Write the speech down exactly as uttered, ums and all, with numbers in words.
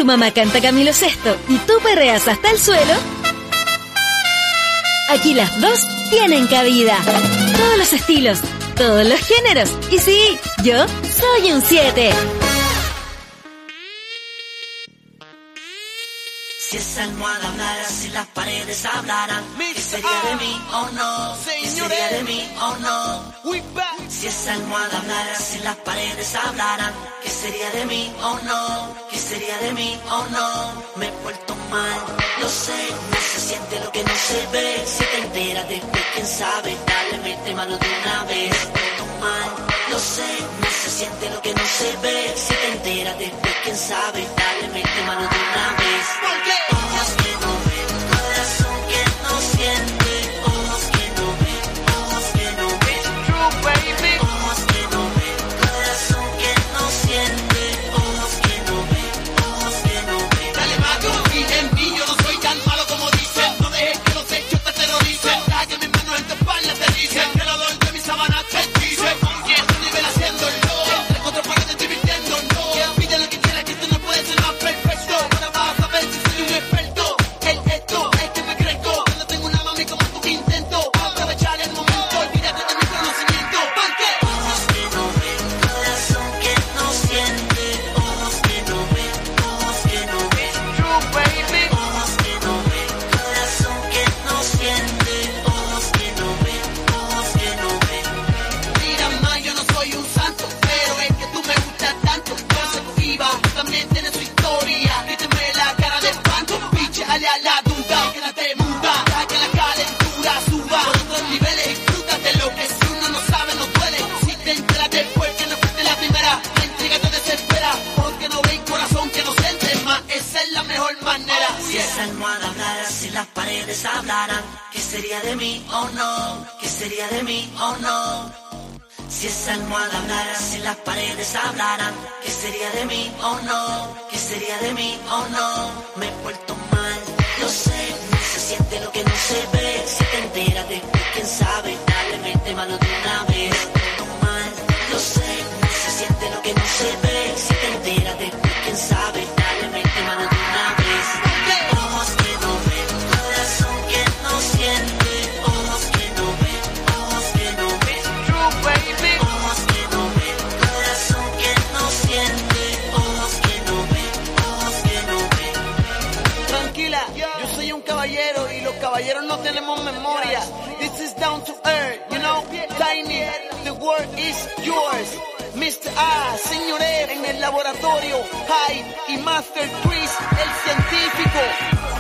mamá canta Camilo Sesto y tú perreas hasta el suelo, aquí las dos tienen cabida. Todos los estilos, todos los géneros. Y sí, yo soy un siete. Si esa almohada hablara, si las paredes hablaran, ¿qué sería de mí o no? ¿Qué sería de mí o no? Si esa almohada hablara, si las paredes hablaran, ¿qué sería de mí o no? ¿Qué sería de mí o no? Me he vuelto mal, lo sé, no se siente lo que no se ve. Si te enteras después, quién sabe, dale, mete mano de una vez. Me he vuelto mal, lo sé, no se siente lo que no se ve. Si te enteras después, quién sabe, dale, mete mano de una vez. Ojos que no ven, corazón que no siente. Ojos que no ven, ojos que no ven. True, baby. Ojos que no ven, corazón que no siente. Ojos que no ven, ojos que no ven. Dale más, yo confío en mí, yo no soy tan malo como dicen. No dejes que los hechos te terroricen. Calle mis manos en tu espalda te dicen que lo doy de mis sábanas te dicen. Y este nivel haciéndolo, entre cuatro paredes divirtiéndolo. Pide lo que quieras, que esto no puede ser más perfecto. Ahora vas a ver si soy un experto. El esto es que me crezco. Cuando tengo una mami como tú que intento aprovechar el momento, olvídate de mi conocimiento. Porque ojos que no ven, corazón que no siente. Ojos que no ven, ojos que no ven. True, baby. Ojos que no ven, corazón que no siente. Ojos que no ven, ojos que no ven. Mira, ma, yo no soy un santo, pero es que tú me gustas tanto. Yo sé que iba, también tiene su historia. Gríteme la cara de espanto, piche, ale a la duda. Quédate muda, deja que la calentura suba. Por otros niveles, disfrútate lo que si uno no sabe, no duele. Si te enteras después que no fuiste la primera, la intriga te desespera. Porque no ven corazón que no siente más, esa es la mejor manera. Si esa almohada hablara, si las paredes hablaran, ¿qué sería de mí o no? ¿Qué sería de mí o no? Si esa almohada hablara, si las paredes hablaran, ¿qué sería de mí o no? ¿Qué sería de mí o no? Me he vuelto mal, lo sé, no se siente lo que no se ve. Si te enteras después, quién sabe, dale, mete mano de una vez. Me he vuelto mal, lo sé, no se siente lo que no se ve. Si te enteras después, quién sabe, dale, mete mano de una vez. Ojos que no ven, corazón que no siente. Ojos que no ven, ojos que no ven. True, baby. Ojos que no ven, corazón que no siente. Ojos que no ven, ojos que no ven. Tranquila, yo soy un caballero y los caballeros no tenemos memoria. This is down to earth, you know, Tiny, the world is yours. mister A, señores, en el laboratorio, Hyde y Master Chris, el científico.